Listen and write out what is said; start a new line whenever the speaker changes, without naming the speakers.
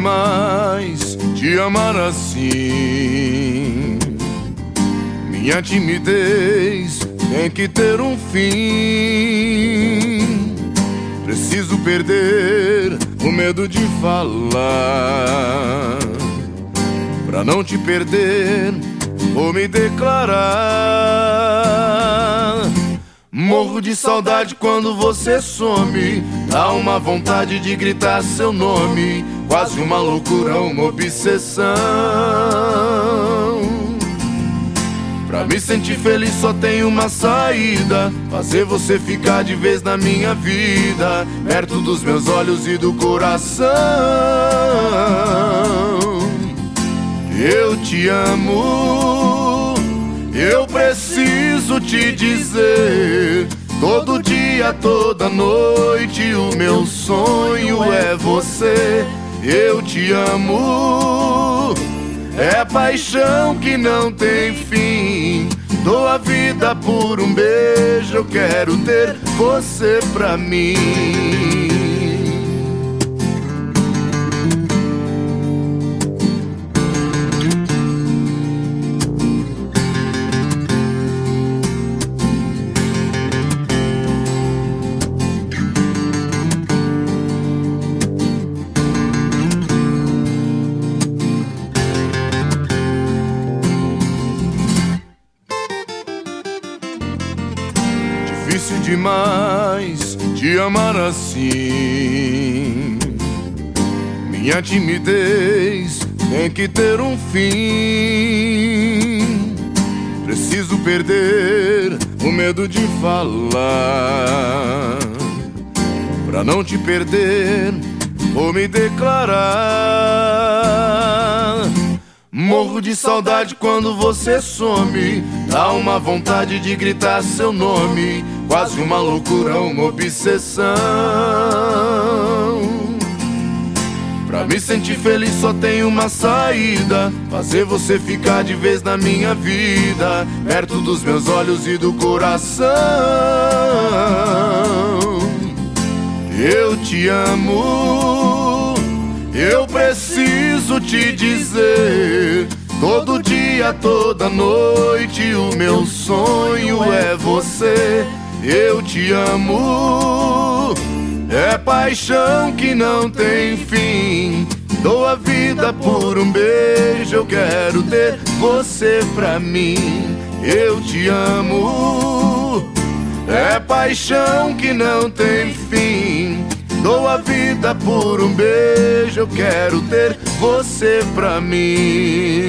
demais te amar assim. Minha timidez tem que ter um fim. Preciso perder o medo de falar. Pra não te perder, vou me declarar. Morro de saudade quando você some. Dá uma vontade de gritar seu nome. Quase uma loucura, uma obsessão. Pra me sentir feliz só tem uma saída: fazer você ficar de vez na minha vida, perto dos meus olhos e do coração. Eu te amo, eu preciso te dizer. Todo dia, toda noite, o meu sonho é você. Eu te amo, é paixão que não tem fim. Dou a vida por um beijo, eu quero ter você pra mim. Difícil demais te amar assim. Minha timidez tem que ter um fim. Preciso perder o medo de falar. Pra não te perder, vou me declarar. Morro de saudade quando você some. Dá uma vontade de gritar seu nome. Quase uma loucura, uma obsessão. Pra me sentir feliz só tem uma saída: fazer você ficar de vez na minha vida, perto dos meus olhos e do coração. Eu te amo, eu preciso te dizer. Todo dia, toda noite, o meu sonho é você. Eu te amo, é paixão que não tem fim. Dou a vida por um beijo, eu quero ter você pra mim. Eu te amo, é paixão que não tem fim. Dou a vida por um beijo, eu quero ter você pra mim.